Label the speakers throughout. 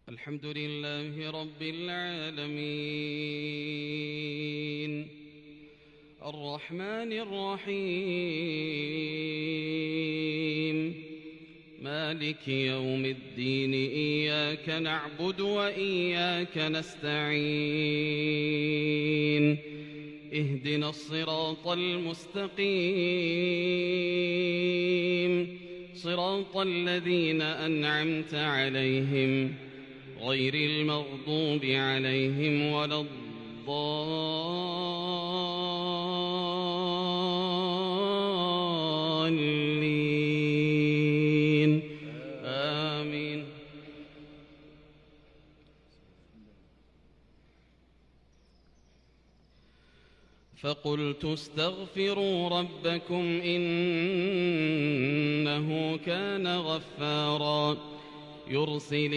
Speaker 1: الحمد لله رب العالمين الرحمن الرحيم مالك يوم الدين إياك نعبد وإياك نستعين اهدنا الصراط المستقيم صراط الذين أنعمت عليهم غير المغضوب عليهم ولا الضالين آمين. فقلت استغفروا ربكم إنه كان غفارا يرسل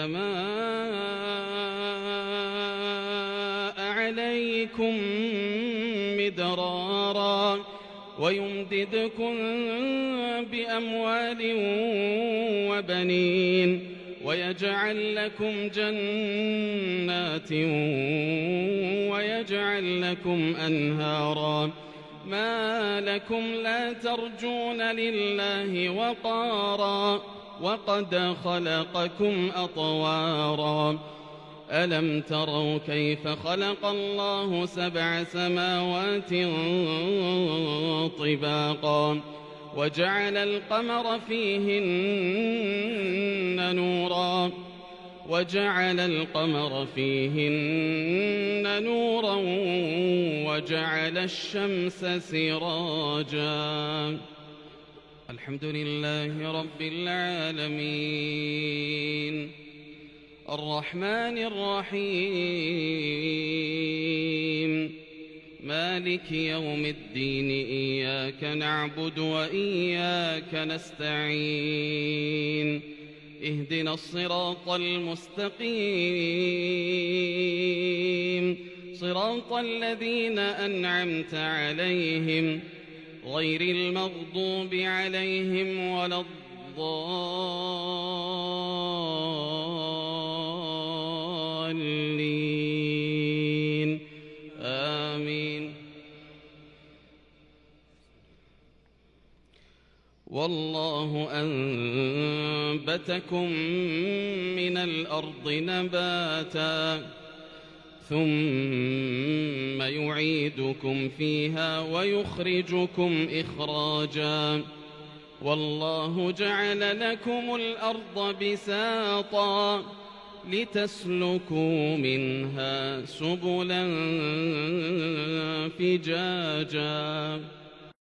Speaker 1: السماء عليكم مدرارا ويمددكم بأموال وبنين ويجعل لكم جنات ويجعل لكم أنهارا ما لكم لا ترجون لله وقارا وقد خلقكم أطوارا ألم تروا كيف خلق الله 7 سماوات طباقا وجعل القمر فيهن نورا وجعل الشمس سراجا. الحمد لله رب العالمين الرحمن الرحيم مالك يوم الدين إياك نعبد وإياك نستعين اهدنا الصراط المستقيم صراط الذين أنعمت عليهم غير المغضوب عليهم ولا الضالين آمين. والله أنبتكم من الأرض نباتا ثم يعيدكم فيها ويخرجكم إخراجا والله جعل لكم الأرض بساطا لتسلكوا منها سبلا فجاجا